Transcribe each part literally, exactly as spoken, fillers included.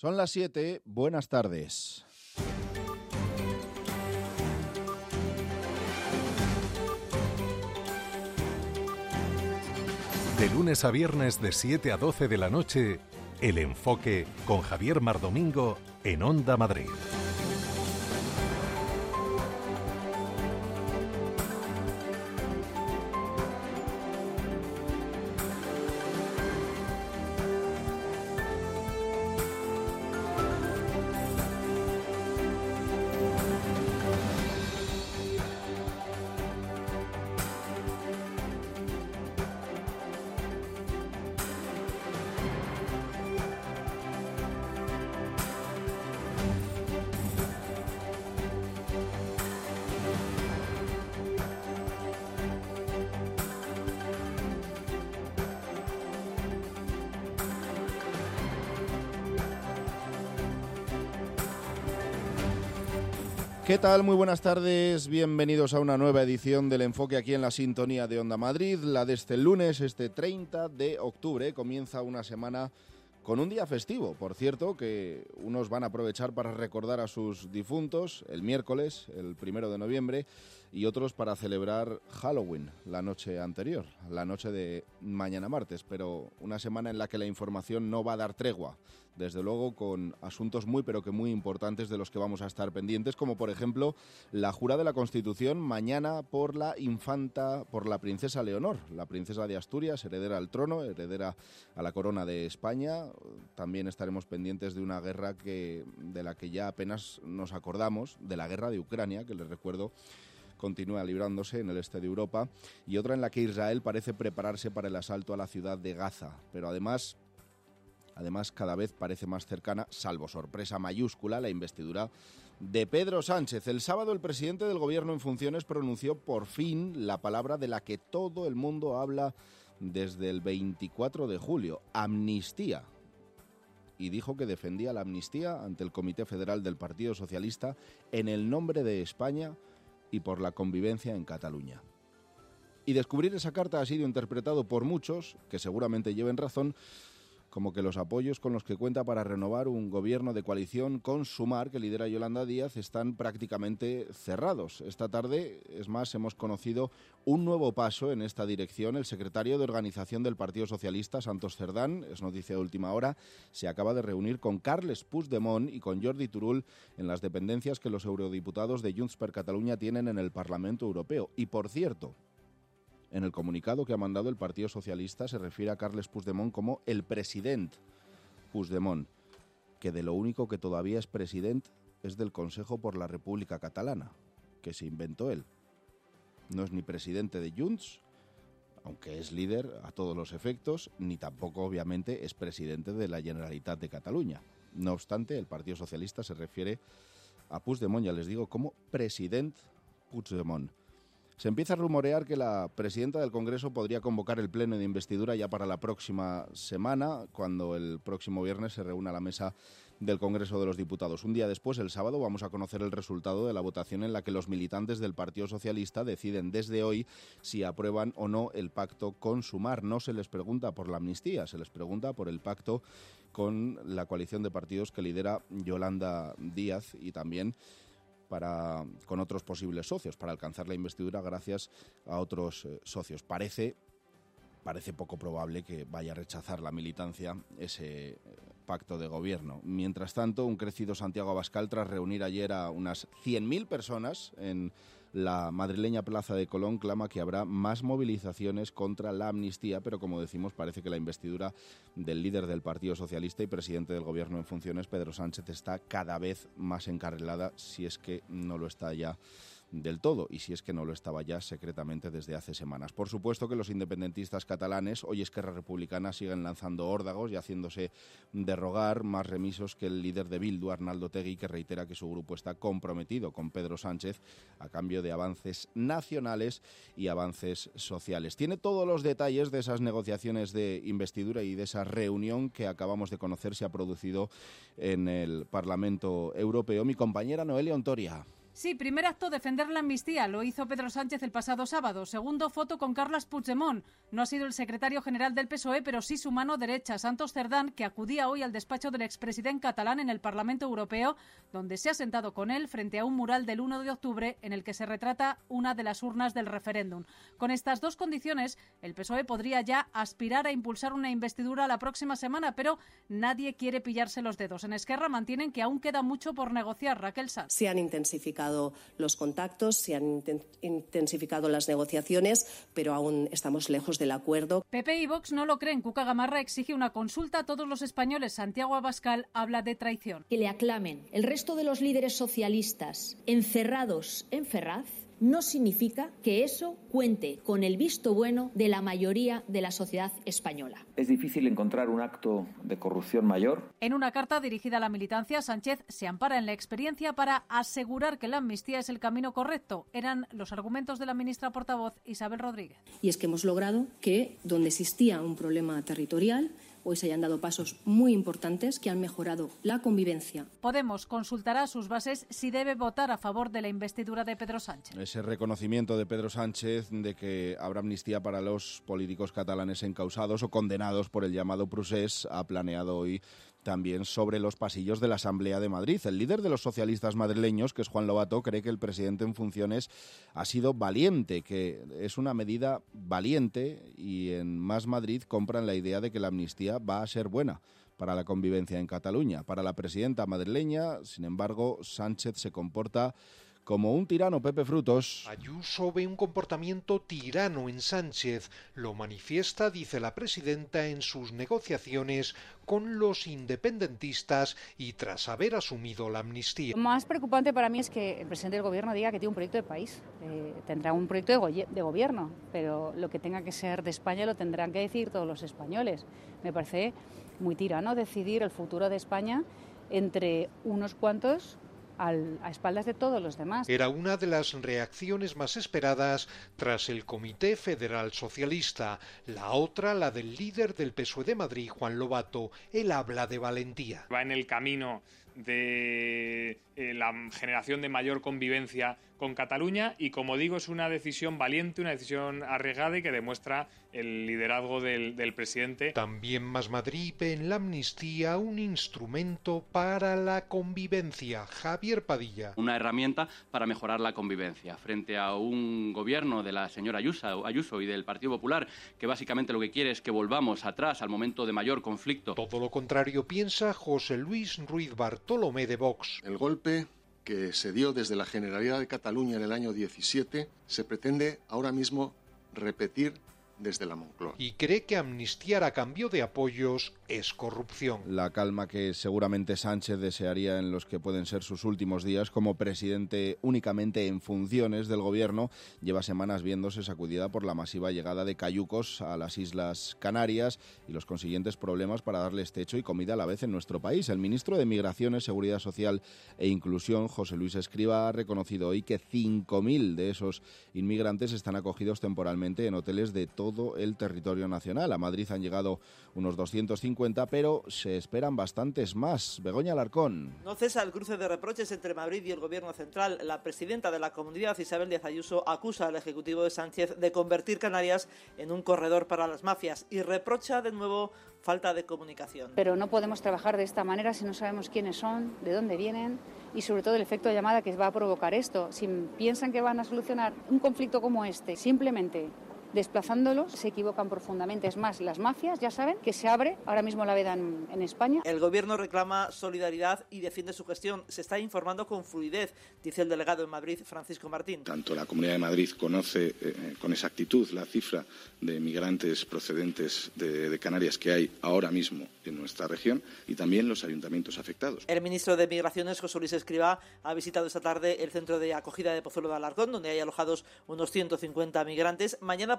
Son las siete, buenas tardes. De lunes a viernes de siete a doce de la noche, El Enfoque con Javier Mardomingo en Onda Madrid. ¿Qué tal? Muy buenas tardes, bienvenidos a una nueva edición del Enfoque aquí en la sintonía de Onda Madrid, la de este lunes, este treinta de octubre, comienza una semana con un día festivo, por cierto, que unos van a aprovechar para recordar a sus difuntos el miércoles, el primero de noviembre, y otros para celebrar Halloween la noche anterior, la noche de mañana martes, pero una semana en la que la información no va a dar tregua, desde luego con asuntos muy pero que muy importantes de los que vamos a estar pendientes, como por ejemplo la jura de la Constitución mañana por la infanta, por la princesa Leonor, la princesa de Asturias, heredera al trono, heredera a la corona de España. También estaremos pendientes de una guerra que, de la que ya apenas nos acordamos, de la guerra de Ucrania, que les recuerdo continúa librándose en el este de Europa, y otra en la que Israel parece prepararse para el asalto a la ciudad de Gaza, pero además... Además, cada vez parece más cercana, salvo sorpresa mayúscula, la investidura de Pedro Sánchez. El sábado el presidente del Gobierno en funciones pronunció por fin la palabra de la que todo el mundo habla desde el veinticuatro de julio, amnistía. Y dijo que defendía la amnistía ante el Comité Federal del Partido Socialista en el nombre de España y por la convivencia en Cataluña. Y descubrir esa carta ha sido interpretado por muchos, que seguramente lleven razón, como que los apoyos con los que cuenta para renovar un gobierno de coalición con Sumar, que lidera Yolanda Díaz, están prácticamente cerrados. Esta tarde, es más, hemos conocido un nuevo paso en esta dirección. El secretario de Organización del Partido Socialista, Santos Cerdán, es noticia de última hora, se acaba de reunir con Carles Puigdemont y con Jordi Turull en las dependencias que los eurodiputados de Junts per Catalunya tienen en el Parlamento Europeo. Y, por cierto, en el comunicado que ha mandado el Partido Socialista se refiere a Carles Puigdemont como el presidente Puigdemont, que de lo único que todavía es presidente es del Consejo por la República Catalana, que se inventó él. No es ni presidente de Junts, aunque es líder a todos los efectos, ni tampoco, obviamente, es presidente de la Generalitat de Cataluña. No obstante, el Partido Socialista se refiere a Puigdemont, ya les digo, como presidente Puigdemont. Se empieza a rumorear que la presidenta del Congreso podría convocar el pleno de investidura ya para la próxima semana, cuando el próximo viernes se reúna la mesa del Congreso de los Diputados. Un día después, el sábado, vamos a conocer el resultado de la votación en la que los militantes del Partido Socialista deciden desde hoy si aprueban o no el pacto con Sumar. No se les pregunta por la amnistía, se les pregunta por el pacto con la coalición de partidos que lidera Yolanda Díaz y también para con otros posibles socios, para alcanzar la investidura gracias a otros eh, socios. Parece, parece poco probable que vaya a rechazar la militancia ese eh, pacto de gobierno. Mientras tanto, un crecido Santiago Abascal, tras reunir ayer a unas cien mil personas en la madrileña Plaza de Colón, clama que habrá más movilizaciones contra la amnistía, pero como decimos, parece que la investidura del líder del Partido Socialista y presidente del Gobierno en funciones, Pedro Sánchez, está cada vez más encarrilada, si es que no lo está ya del todo, y si es que no lo estaba ya secretamente desde hace semanas. Por supuesto que los independentistas catalanes, hoy Esquerra Republicana, siguen lanzando órdagos y haciéndose de rogar, más remisos que el líder de Bildu, Arnaldo Otegi, que reitera que su grupo está comprometido con Pedro Sánchez a cambio de avances nacionales y avances sociales. Tiene todos los detalles de esas negociaciones de investidura y de esa reunión que acabamos de conocer se ha producido en el Parlamento Europeo mi compañera Noelia Ontoria. Sí, primer acto, defender la amnistía. Lo hizo Pedro Sánchez el pasado sábado. Segundo, foto con Carles Puigdemont. No ha sido el secretario general del P S O E, pero sí su mano derecha, Santos Cerdán, que acudía hoy al despacho del expresidente catalán en el Parlamento Europeo, donde se ha sentado con él frente a un mural del uno de octubre en el que se retrata una de las urnas del referéndum. Con estas dos condiciones, el P S O E podría ya aspirar a impulsar una investidura la próxima semana, pero nadie quiere pillarse los dedos. En Esquerra mantienen que aún queda mucho por negociar. Raquel Sanz. Se han intensificado los contactos, se han intensificado las negociaciones, pero aún estamos lejos del acuerdo. P P y Vox no lo creen. Cuca Gamarra exige una consulta a todos los españoles. Santiago Abascal habla de traición. Que le aclamen el resto de los líderes socialistas encerrados en Ferraz no significa que eso cuente con el visto bueno de la mayoría de la sociedad española. Es difícil encontrar un acto de corrupción mayor. En una carta dirigida a la militancia, Sánchez se ampara en la experiencia para asegurar que la amnistía es el camino correcto. Eran los argumentos de la ministra portavoz Isabel Rodríguez. Y es que hemos logrado que, donde existía un problema territorial, hoy se hayan dado pasos muy importantes que han mejorado la convivencia. Podemos consultará a sus bases si debe votar a favor de la investidura de Pedro Sánchez. Ese reconocimiento de Pedro Sánchez de que habrá amnistía para los políticos catalanes encausados o condenados por el llamado procés ha planeado hoy también sobre los pasillos de la Asamblea de Madrid. El líder de los socialistas madrileños, que es Juan Lobato, cree que el presidente en funciones ha sido valiente, que es una medida valiente, y en Más Madrid compran la idea de que la amnistía va a ser buena para la convivencia en Cataluña. Para la presidenta madrileña, sin embargo, Sánchez se comporta como un tirano. Pepe Frutos. Ayuso ve un comportamiento tirano en Sánchez. Lo manifiesta, dice la presidenta, en sus negociaciones con los independentistas y tras haber asumido la amnistía. Lo más preocupante para mí es que el presidente del gobierno diga que tiene un proyecto de país. Eh, tendrá un proyecto de, go- de gobierno, pero lo que tenga que ser de España lo tendrán que decir todos los españoles. Me parece muy tirano decidir el futuro de España entre unos cuantos Al, a espaldas de todos los demás. Era una de las reacciones más esperadas tras el Comité Federal Socialista. La otra, la del líder del P S O E de Madrid, Juan Lobato. Él habla de valentía. Va en el camino de eh, la generación de mayor convivencia con Cataluña y, como digo, es una decisión valiente, una decisión arriesgada y que demuestra el liderazgo del, del presidente. También Más Madrid ve en la amnistía un instrumento para la convivencia. Javier Padilla. Una herramienta para mejorar la convivencia frente a un gobierno de la señora Ayuso, Ayuso y del Partido Popular que básicamente lo que quiere es que volvamos atrás al momento de mayor conflicto. Todo lo contrario piensa José Luis Ruiz Bartolomé de Vox. El golpe que se dio desde la Generalidad de Cataluña en el año diecisiete se pretende ahora mismo repetir desde la Moncloa. Y cree que amnistiar a cambio de apoyos es corrupción. La calma que seguramente Sánchez desearía en los que pueden ser sus últimos días como presidente únicamente en funciones del gobierno lleva semanas viéndose sacudida por la masiva llegada de cayucos a las Islas Canarias y los consiguientes problemas para darles techo y comida a la vez en nuestro país. El ministro de Migraciones, Seguridad Social e Inclusión, José Luis Escrivá, ha reconocido hoy que cinco mil de esos inmigrantes están acogidos temporalmente en hoteles de todo el territorio nacional. A Madrid han llegado unos doscientos cincuenta, pero se esperan bastantes más. Begoña Alarcón. No cesa el cruce de reproches entre Madrid y el Gobierno central. La presidenta de la Comunidad, Isabel Díaz Ayuso, acusa al Ejecutivo de Sánchez de convertir Canarias en un corredor para las mafias y reprocha de nuevo falta de comunicación. Pero no podemos trabajar de esta manera si no sabemos quiénes son, de dónde vienen y sobre todo el efecto de llamada que va a provocar esto. Si piensan que van a solucionar un conflicto como este simplemente desplazándolos, se equivocan profundamente. Es más, las mafias ya saben que se abre ahora mismo la veda en, en España. El gobierno reclama solidaridad y defiende su gestión. Se está informando con fluidez, dice el delegado en Madrid, Francisco Martín. Tanto la Comunidad de Madrid conoce eh, con exactitud la cifra de migrantes procedentes de, de Canarias que hay ahora mismo en nuestra región y también los ayuntamientos afectados. El ministro de Migraciones, José Luis Escrivá, ha visitado esta tarde el centro de acogida de Pozuelo de Alarcón, donde hay alojados unos ciento cincuenta migrantes. Mañana por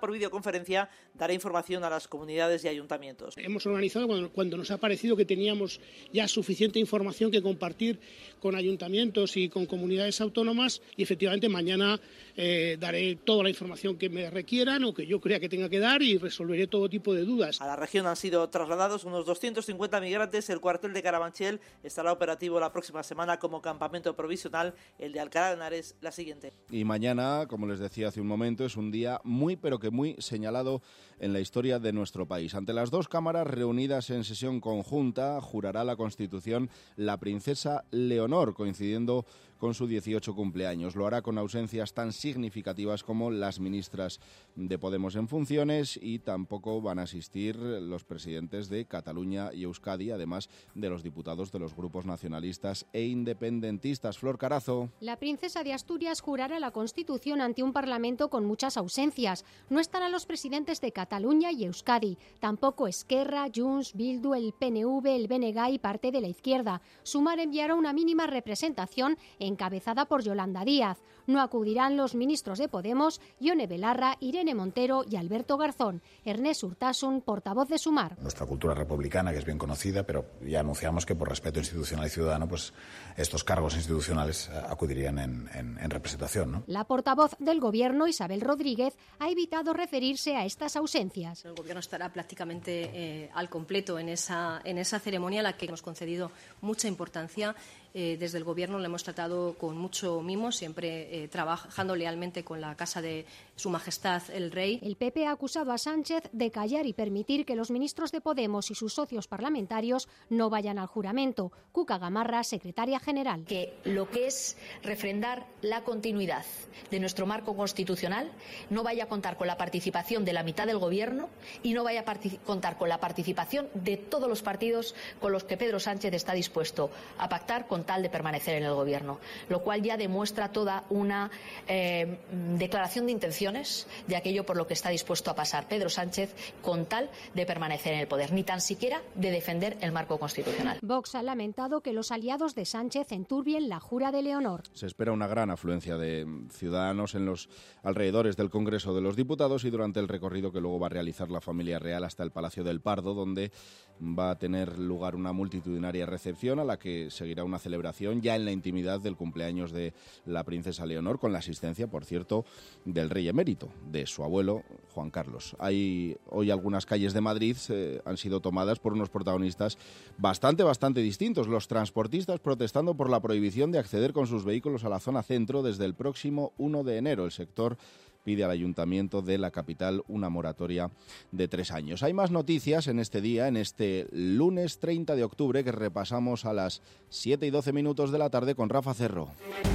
por videoconferencia dará información a las comunidades y ayuntamientos. Hemos organizado cuando, cuando nos ha parecido que teníamos ya suficiente información que compartir con ayuntamientos y con comunidades autónomas, y efectivamente mañana eh, daré toda la información que me requieran o que yo crea que tenga que dar y resolveré todo tipo de dudas. A la región han sido trasladados unos doscientos cincuenta migrantes. El cuartel de Carabanchel estará operativo la próxima semana como campamento provisional, el de Alcalá de Henares la siguiente. Y mañana, como les decía hace un momento, es un día muy pero que muy señalado en la historia de nuestro país. Ante las dos cámaras reunidas en sesión conjunta, jurará la Constitución la princesa Leonor, coincidiendo con su dieciocho cumpleaños. Lo hará con ausencias tan significativas como las ministras de Podemos en funciones, y tampoco van a asistir los presidentes de Cataluña y Euskadi, además de los diputados de los grupos nacionalistas e independentistas. Flor Carazo. La princesa de Asturias jurará la Constitución ante un Parlamento con muchas ausencias. No estarán los presidentes de Cataluña y Euskadi, tampoco Esquerra, Junts, Bildu, el P N V, el B N G y parte de la izquierda. Sumar enviará una mínima representación encabezada por Yolanda Díaz. No acudirán los ministros de Podemos, Ione Belarra, Irene Montero y Alberto Garzón. Ernest Urtasun, portavoz de Sumar. Nuestra cultura republicana, que es bien conocida, pero ya anunciamos que por respeto institucional y ciudadano, pues estos cargos institucionales acudirían en, en, en representación, ¿no? La portavoz del Gobierno, Isabel Rodríguez, ha evitado referirse a estas ausencias. El Gobierno estará prácticamente eh, al completo en esa, en esa ceremonia a la que hemos concedido mucha importancia. Eh, desde el Gobierno le hemos tratado con mucho mimo, siempre eh, trabajando lealmente con la Casa de Su Majestad el Rey. El P P ha acusado a Sánchez de callar y permitir que los ministros de Podemos y sus socios parlamentarios no vayan al juramento. Cuca Gamarra, secretaria general. Que lo que es refrendar la continuidad de nuestro marco constitucional no vaya a contar con la participación de la mitad del Gobierno y no vaya a contar con la participación de todos los partidos con los que Pedro Sánchez está dispuesto a pactar con tal de permanecer en el Gobierno, lo cual ya demuestra toda una eh, declaración de intenciones de aquello por lo que está dispuesto a pasar Pedro Sánchez con tal de permanecer en el poder, ni tan siquiera de defender el marco constitucional. Vox ha lamentado que los aliados de Sánchez enturbien la jura de Leonor. Se espera una gran afluencia de ciudadanos en los alrededores del Congreso de los Diputados y durante el recorrido que luego va a realizar la familia real hasta el Palacio del Pardo, donde va a tener lugar una multitudinaria recepción a la que seguirá una celebración ya en la intimidad del cumpleaños de la princesa Leonor, con la asistencia, por cierto, del rey emérito, de su abuelo Juan Carlos. Hay hoy algunas calles de Madrid eh, han sido tomadas por unos protagonistas bastante, bastante distintos. Los transportistas protestando por la prohibición de acceder con sus vehículos a la zona centro desde el próximo uno de enero. El sector pide al ayuntamiento de la capital una moratoria de tres años. Hay más noticias en este día, en este lunes treinta de octubre, que repasamos a las siete y doce minutos de la tarde con Rafa Cerro.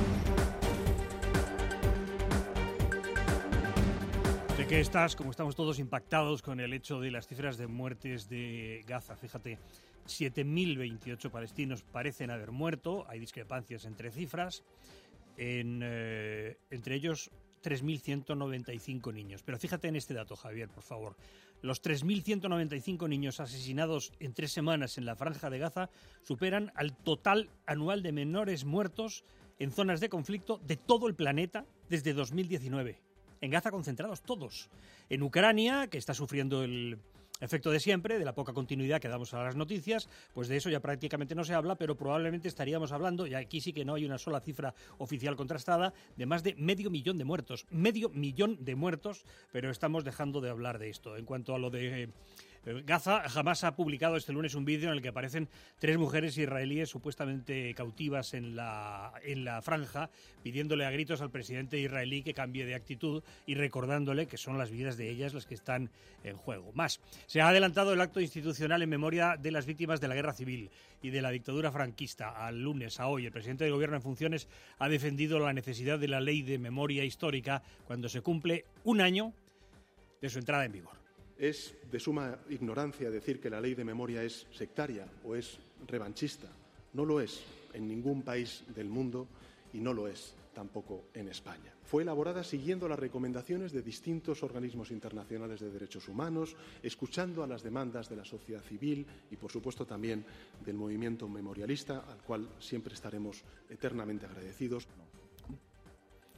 ¿De qué estás? Como estamos todos impactados con el hecho de las cifras de muertes de Gaza. Fíjate, siete mil veintiocho palestinos parecen haber muerto. Hay discrepancias entre cifras. En, eh, entre ellos tres mil ciento noventa y cinco niños. Pero fíjate en este dato, Javier, por favor. Los tres mil ciento noventa y cinco niños asesinados en tres semanas en la Franja de Gaza superan al total anual de menores muertos en zonas de conflicto de todo el planeta desde dos mil diecinueve. En Gaza concentrados todos. En Ucrania, que está sufriendo el efecto de siempre, de la poca continuidad que damos a las noticias, pues de eso ya prácticamente no se habla, pero probablemente estaríamos hablando, y aquí sí que no hay una sola cifra oficial contrastada, de más de medio millón de muertos. Medio millón de muertos, pero estamos dejando de hablar de esto. En cuanto a lo de Gaza, Hamas ha publicado este lunes un vídeo en el que aparecen tres mujeres israelíes supuestamente cautivas en la, en la franja, pidiéndole a gritos al presidente israelí que cambie de actitud y recordándole que son las vidas de ellas las que están en juego. Más, se ha adelantado el acto institucional en memoria de las víctimas de la guerra civil y de la dictadura franquista al lunes, a hoy. El presidente del Gobierno en funciones ha defendido la necesidad de la ley de memoria histórica cuando se cumple un año de su entrada en vigor. Es de suma ignorancia decir que la ley de memoria es sectaria o es revanchista. No lo es en ningún país del mundo y no lo es tampoco en España. Fue elaborada siguiendo las recomendaciones de distintos organismos internacionales de derechos humanos, escuchando a las demandas de la sociedad civil y, por supuesto, también del movimiento memorialista, al cual siempre estaremos eternamente agradecidos.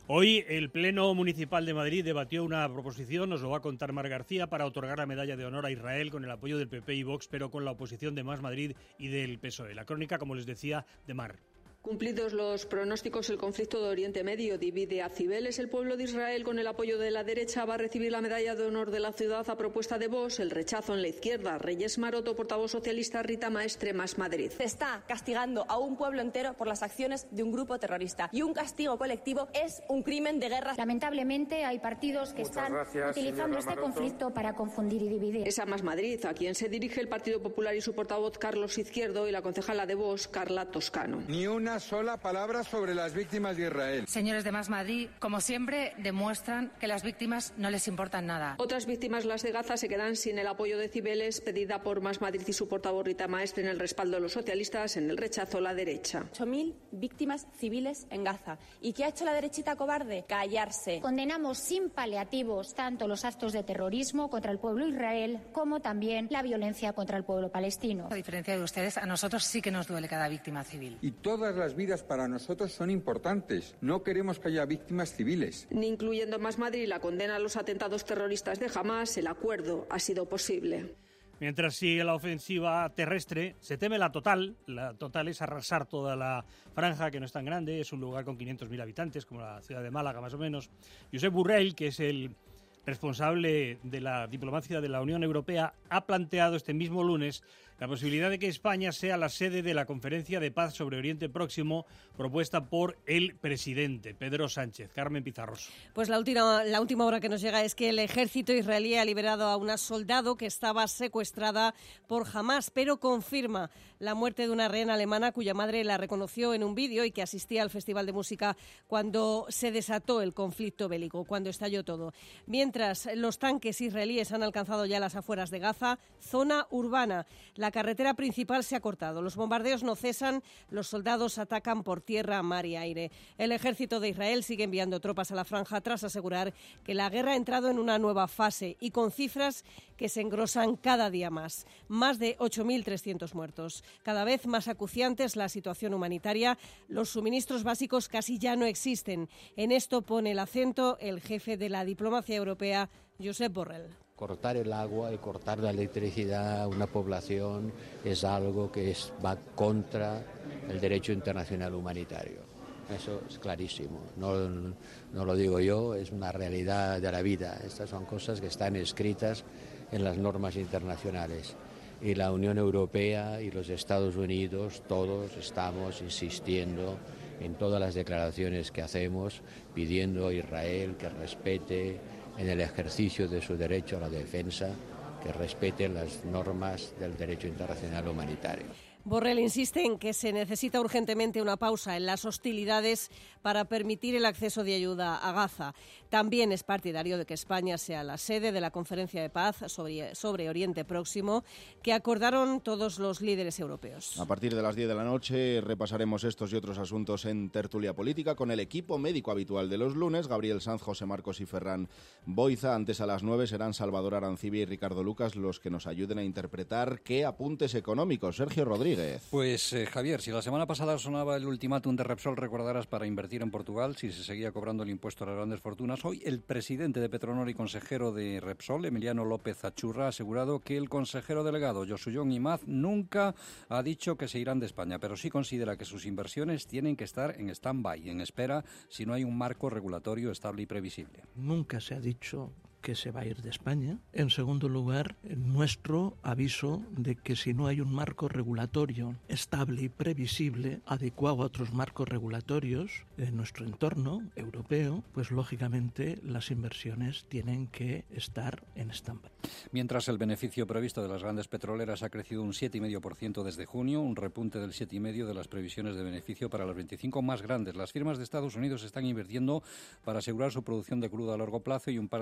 Hoy el Pleno Municipal de Madrid debatió una proposición, nos lo va a contar Mar García, para otorgar la medalla de honor a Israel con el apoyo del P P y Vox, pero con la oposición de Más Madrid y del P S O E. La crónica, como les decía, de Mar. Cumplidos los pronósticos, el conflicto de Oriente Medio divide a Cibeles. El pueblo de Israel, con el apoyo de la derecha, va a recibir la medalla de honor de la ciudad a propuesta de Vox. El rechazo en la izquierda. Reyes Maroto, portavoz socialista. Rita Maestre, Más Madrid. Se está castigando a un pueblo entero por las acciones de un grupo terrorista. Y un castigo colectivo es un crimen de guerra. Lamentablemente hay partidos que Muchas están gracias, utilizando este Maroto. conflicto para confundir y dividir. Es a Más Madrid, a quien se dirige el Partido Popular y su portavoz Carlos Izquierdo y la concejala de Vox, Carla Toscano. Ni una sola palabra sobre las víctimas de Israel. Señores de Más Madrid, como siempre, demuestran que las víctimas no les importan nada. Otras víctimas, las de Gaza, se quedan sin el apoyo de Cibeles, pedida por Más Madrid y su portavoz Rita Maestre, en el respaldo de los socialistas, en el rechazo la derecha. ocho mil víctimas civiles en Gaza. ¿Y qué ha hecho la derechita cobarde? Callarse. Condenamos sin paliativos tanto los actos de terrorismo contra el pueblo Israel como también la violencia contra el pueblo palestino. A diferencia de ustedes, a nosotros sí que nos duele cada víctima civil. Y todas las vidas para nosotros son importantes. No queremos que haya víctimas civiles. Ni incluyendo Más Madrid la condena a los atentados terroristas de Hamás, el acuerdo ha sido posible. Mientras sigue la ofensiva terrestre, se teme la total. La total es arrasar toda la franja, que no es tan grande, es un lugar con quinientos mil habitantes, como la ciudad de Málaga más o menos. Josep Borrell, que es el responsable de la diplomacia de la Unión Europea, ha planteado este mismo lunes la posibilidad de que España sea la sede de la Conferencia de Paz sobre Oriente Próximo propuesta por el presidente Pedro Sánchez. Carmen Pizarroso. Pues la última, la última hora que nos llega es que el ejército israelí ha liberado a una soldado que estaba secuestrada por Hamás, pero confirma la muerte de una rehén alemana cuya madre la reconoció en un vídeo y que asistía al Festival de Música cuando se desató el conflicto bélico, cuando estalló todo. Mientras los tanques israelíes han alcanzado ya las afueras de Gaza, zona urbana. La carretera principal se ha cortado, los bombardeos no cesan, los soldados atacan por tierra, mar y aire. El ejército de Israel sigue enviando tropas a la franja tras asegurar que la guerra ha entrado en una nueva fase y con cifras que se engrosan cada día más. Más de ocho mil trescientos muertos. Cada vez más acuciante es la situación humanitaria. Los suministros básicos casi ya no existen. En esto pone el acento el jefe de la diplomacia europea, Josep Borrell. Cortar el agua y cortar la electricidad a una población es algo que es, va contra el derecho internacional humanitario. Eso es clarísimo. No, no lo digo yo, es una realidad de la vida. Estas son cosas que están escritas en las normas internacionales. Y la Unión Europea y los Estados Unidos, todos estamos insistiendo en todas las declaraciones que hacemos, pidiendo a Israel que respete en el ejercicio de su derecho a la defensa, que respeten las normas del derecho internacional humanitario. Borrell insiste en que se necesita urgentemente una pausa en las hostilidades para permitir el acceso de ayuda a Gaza. También es partidario de que España sea la sede de la Conferencia de Paz sobre, sobre Oriente Próximo que acordaron todos los líderes europeos. A partir de las diez de la noche repasaremos estos y otros asuntos en Tertulia Política con el equipo médico habitual de los lunes, Gabriel Sanz, José Marcos y Ferran Boiza. Antes, a las nueve, serán Salvador Arancibia y Ricardo Lucas los que nos ayuden a interpretar qué apuntes económicos. Sergio Rodríguez. Pues eh, Javier, si la semana pasada sonaba el ultimátum de Repsol, recordarás, para invertir en Portugal si se seguía cobrando el impuesto a las grandes fortunas, hoy el presidente de Petronor y consejero de Repsol, Emiliano López Achurra, ha asegurado que el consejero delegado Josuyón Imaz nunca ha dicho que se irán de España, pero sí considera que sus inversiones tienen que estar en stand-by, en espera, si no hay un marco regulatorio estable y previsible. Nunca se ha dicho que se va a ir de España. En segundo lugar, nuestro aviso de que si no hay un marco regulatorio estable y previsible, adecuado a otros marcos regulatorios en nuestro entorno europeo, pues lógicamente las inversiones tienen que estar en stand-by. Mientras el beneficio previsto de las grandes petroleras ha crecido un siete coma cinco por ciento desde junio, un repunte del siete coma cinco por ciento de las previsiones de beneficio para las veinticinco más grandes. Las firmas de Estados Unidos están invirtiendo para asegurar su producción de crudo a largo plazo y un par de ejemplos.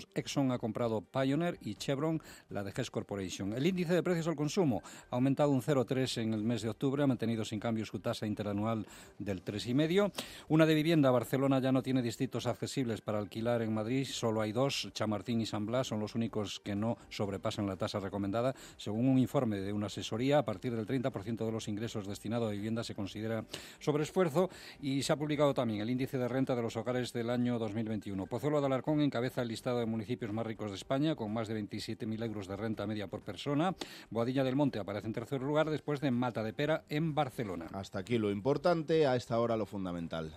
Exxon ha comprado Pioneer y Chevron la de Hess Corporation. El índice de precios al consumo ha aumentado un cero coma tres en el mes de octubre, ha mantenido sin cambio su tasa interanual del tres coma cinco. Una de vivienda, Barcelona ya no tiene distritos accesibles para alquilar en Madrid, solo hay dos, Chamartín y San Blas, son los únicos que no sobrepasan la tasa recomendada. Según un informe de una asesoría, a partir del treinta por ciento de los ingresos destinados a vivienda se considera sobreesfuerzo, y se ha publicado también el índice de renta de los hogares del año dos mil veintiuno. Pozuelo de Alarcón encabeza el listado de municipios más ricos de España, con más de veintisiete mil euros de renta media por persona. Boadilla del Monte aparece en tercer lugar, después de Mata de Pera en Barcelona. Hasta aquí lo importante, a esta hora lo fundamental.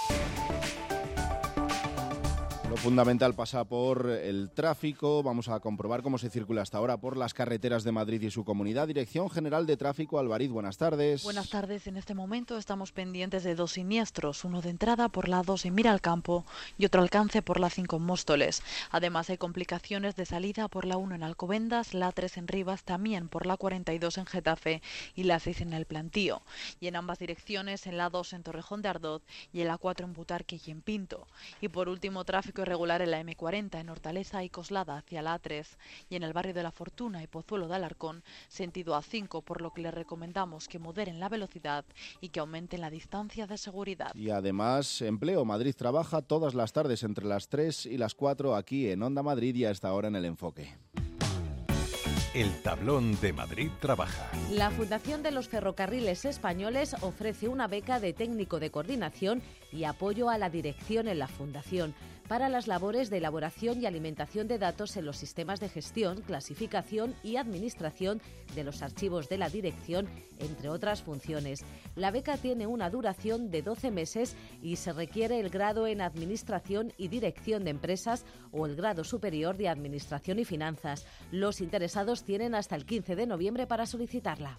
Lo fundamental pasa por el tráfico. Vamos a comprobar cómo se circula hasta ahora por las carreteras de Madrid y su comunidad. Dirección General de Tráfico, Alvariz, buenas tardes. Buenas tardes. En este momento estamos pendientes de dos siniestros, uno de entrada por la dos en Miralcampo y otro alcance por la cinco en Móstoles. Además hay complicaciones de salida por la uno en Alcobendas, la tres en Rivas, también por la cuarenta y dos en Getafe y la seis en El Plantío. Y en ambas direcciones, en la dos en Torrejón de Ardoz y en la cuatro en Butarque y en Pinto. Y por último, tráfico irregular en la eme cuarenta en Hortaleza y Coslada hacia la a tres y en el barrio de La Fortuna y Pozuelo de Alarcón sentido a cinco, por lo que les recomendamos que moderen la velocidad y que aumenten la distancia de seguridad. Y además, empleo. Madrid trabaja todas las tardes entre las tres y las cuatro aquí en Onda Madrid y a esta hora en El Enfoque. El tablón de Madrid trabaja. La Fundación de los Ferrocarriles Españoles ofrece una beca de técnico de coordinación y apoyo a la dirección en la Fundación para las labores de elaboración y alimentación de datos en los sistemas de gestión, clasificación y administración de los archivos de la dirección, entre otras funciones. La beca tiene una duración de doce meses y se requiere el grado en Administración y Dirección de Empresas o el grado superior de Administración y Finanzas. Los interesados tienen hasta el quince de noviembre para solicitarla.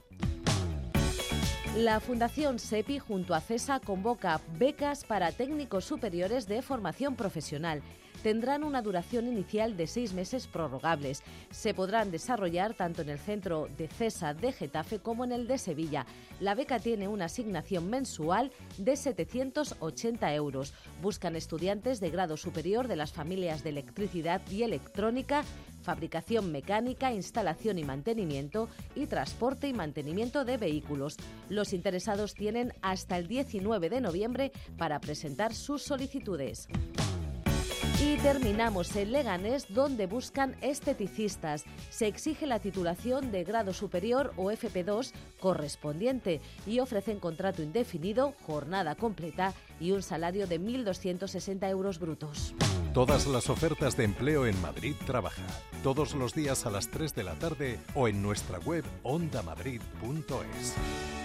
La Fundación SEPI junto a CESA convoca becas para técnicos superiores de formación profesional. Tendrán una duración inicial de seis meses prorrogables. Se podrán desarrollar tanto en el centro de CESA de Getafe como en el de Sevilla. La beca tiene una asignación mensual de setecientos ochenta euros. Buscan estudiantes de grado superior de las familias de electricidad y electrónica, fabricación mecánica, instalación y mantenimiento y transporte y mantenimiento de vehículos. Los interesados tienen hasta el diecinueve de noviembre para presentar sus solicitudes. Y terminamos en Leganés, donde buscan esteticistas. Se exige la titulación de grado superior o efe pe dos correspondiente y ofrecen contrato indefinido, jornada completa y un salario de mil doscientos sesenta euros brutos. Todas las ofertas de empleo en Madrid Trabaja. Todos los días a las tres de la tarde o en nuestra web onda madrid punto es.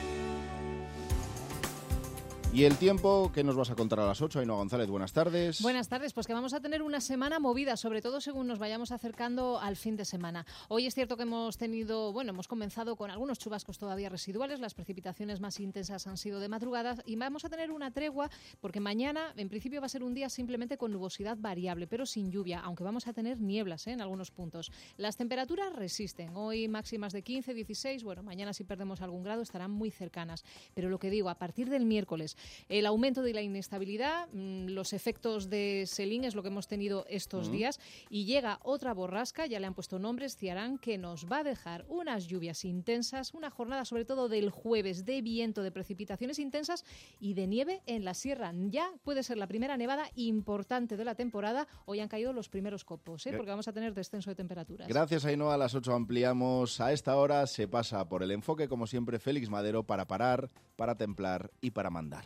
Y el tiempo, ¿qué nos vas a contar a las ocho? Ainhoa González, buenas tardes. Buenas tardes, pues que vamos a tener una semana movida, sobre todo según nos vayamos acercando al fin de semana. Hoy es cierto que hemos tenido, bueno, hemos comenzado con algunos chubascos todavía residuales, las precipitaciones más intensas han sido de madrugada y vamos a tener una tregua porque mañana en principio va a ser un día simplemente con nubosidad variable, pero sin lluvia, aunque vamos a tener nieblas ¿eh? en algunos puntos. Las temperaturas resisten, hoy máximas de quince, dieciséis, bueno, mañana si perdemos algún grado estarán muy cercanas, pero lo que digo, a partir del miércoles el aumento de la inestabilidad, los efectos de Selín es lo que hemos tenido estos uh-huh. días y llega otra borrasca, ya le han puesto nombres, Ciarán, que nos va a dejar unas lluvias intensas, una jornada sobre todo del jueves de viento, de precipitaciones intensas y de nieve en la sierra. Ya puede ser la primera nevada importante de la temporada. Hoy han caído los primeros copos, ¿eh? porque vamos a tener descenso de temperaturas. Gracias, Ainhoa. A las ocho ampliamos. A esta hora se pasa por el enfoque, como siempre, Félix Madero, para parar, para templar y para mandar.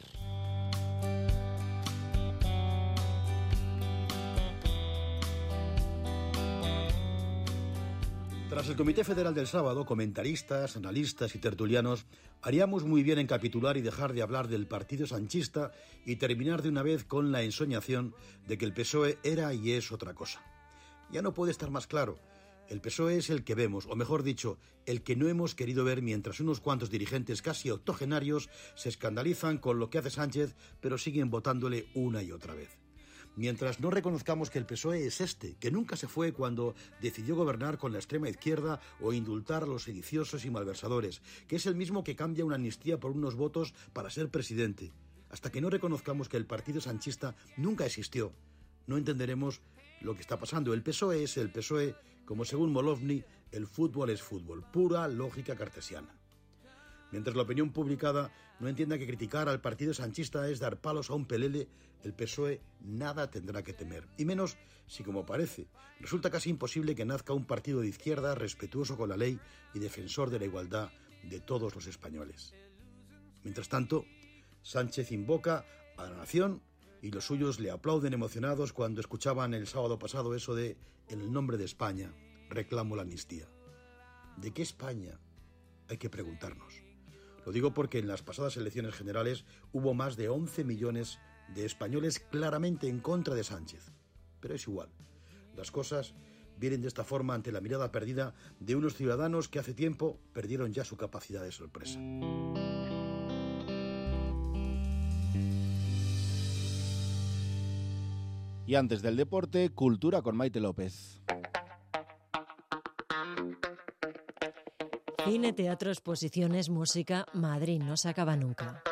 Tras el Comité Federal del sábado, comentaristas, analistas y tertulianos haríamos muy bien en capitular y dejar de hablar del partido sanchista y terminar de una vez con la ensoñación de que el P S O E era y es otra cosa. Ya no puede estar más claro. El P S O E es el que vemos, o mejor dicho, el que no hemos querido ver mientras unos cuantos dirigentes casi octogenarios se escandalizan con lo que hace Sánchez, pero siguen votándole una y otra vez. Mientras no reconozcamos que el P S O E es este, que nunca se fue cuando decidió gobernar con la extrema izquierda o indultar a los sediciosos y malversadores, que es el mismo que cambia una amnistía por unos votos para ser presidente. Hasta que no reconozcamos que el partido sanchista nunca existió, no entenderemos lo que está pasando. El P S O E es el P S O E, como según Molovny, el fútbol es fútbol, pura lógica cartesiana. Mientras la opinión publicada no entienda que criticar al partido sanchista es dar palos a un pelele, el P S O E nada tendrá que temer. Y menos si, como parece, resulta casi imposible que nazca un partido de izquierda respetuoso con la ley y defensor de la igualdad de todos los españoles. Mientras tanto, Sánchez invoca a la nación y los suyos le aplauden emocionados cuando escuchaban el sábado pasado eso de «En el nombre de España, reclamo la amnistía». ¿De qué España? Hay que preguntarnos. Lo digo porque en las pasadas elecciones generales hubo más de once millones de españoles claramente en contra de Sánchez. Pero es igual. Las cosas vienen de esta forma ante la mirada perdida de unos ciudadanos que hace tiempo perdieron ya su capacidad de sorpresa. Y antes del deporte, cultura con Maite López. Cine, teatro, exposiciones, música, Madrid no se acaba nunca.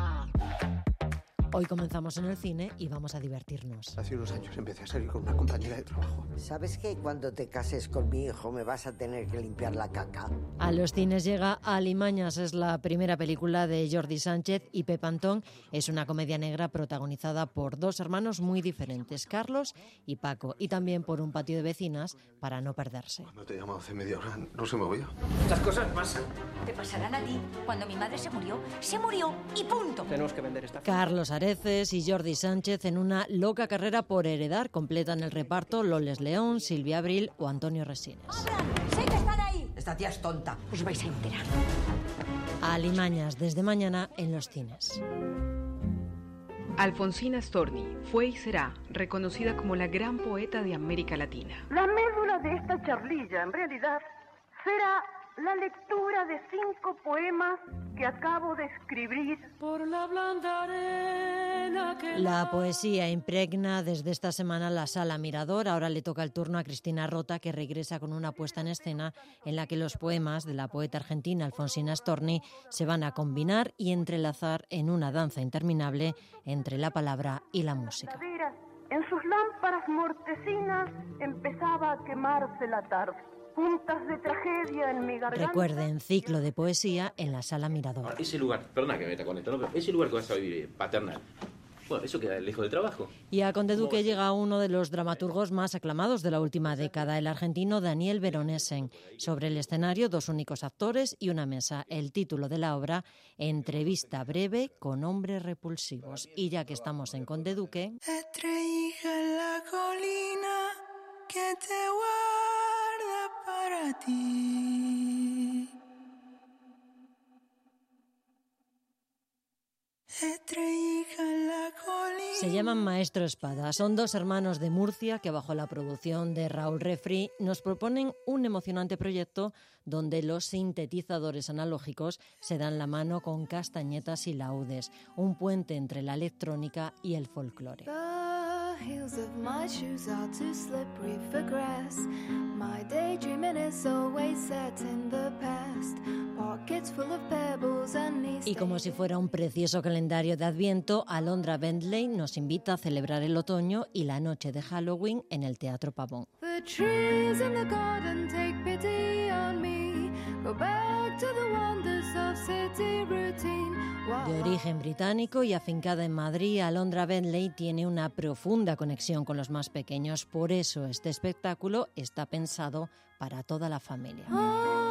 Hoy comenzamos en el cine y vamos a divertirnos. Hace unos años empecé a salir con una compañera de trabajo. ¿Sabes que cuando te cases con mi hijo me vas a tener que limpiar la caca? A los cines llega Alimañas, es la primera película de Jordi Sánchez y Pep Antón. Es una comedia negra protagonizada por dos hermanos muy diferentes, Carlos y Paco, y también por un patio de vecinas para no perderse. Cuando te he llamado hace media hora, no se movía. Estas cosas pasan. Te pasarán a ti. Cuando mi madre se murió, se murió y punto. Tenemos que vender esta... Carlos Areces y Jordi Sánchez en una loca carrera por heredar completan el reparto Loles León, Silvia Abril o Antonio Resines. ¡Sé que están ahí! Esta tía es tonta. Os vais a enterar. Alimañas desde mañana en los cines. Alfonsina Storni fue y será reconocida como la gran poeta de América Latina. La médula de esta charlilla, en realidad, será la lectura de cinco poemas que acabo de escribir. Por la blanda arena que la poesía impregna desde esta semana la Sala Mirador. Ahora le toca el turno a Cristina Rota, que regresa con una puesta en escena en la que los poemas de la poeta argentina Alfonsina Storni se van a combinar y entrelazar en una danza interminable entre la palabra y la música. En sus lámparas mortecinas empezaba a quemarse la tarde. Puntas de tragedia en mi garganta. Recuerden, ciclo de poesía en la Sala Mirador. Ahora, ese lugar, perdona que me meta con esto, ¿no? Pero ese lugar que vas a vivir, paternal, bueno, eso queda lejos del trabajo. Y a Conde Duque llega uno de los dramaturgos más aclamados de la última década, el argentino Daniel Veronesen. Sobre el escenario, dos únicos actores y una mesa. El título de la obra, Entrevista breve con hombres repulsivos. Y ya que estamos en Conde Duque... Estrellija en la colina que te guarda para ti. Estrellija en la colina. Se llaman Maestro Espada. Son dos hermanos de Murcia que, bajo la producción de Raúl Refri, nos proponen un emocionante proyecto donde los sintetizadores analógicos se dan la mano con castañetas y laudes, un puente entre la electrónica y el folclore. Heels of my shoes are too slippery for grass. My daydreaming is always set in the past. Pockets full of pebbles and knees. Y como si fuera un precioso calendario de Adviento, Alondra Bentley nos invita a celebrar el otoño y la noche de Halloween en el Teatro Pavón. The trees in the garden take pity on me. Go back to the wonders of city routine. De origen británico y afincada en Madrid, Alondra Bentley tiene una profunda conexión con los más pequeños. Por eso este espectáculo está pensado para toda la familia. Oh.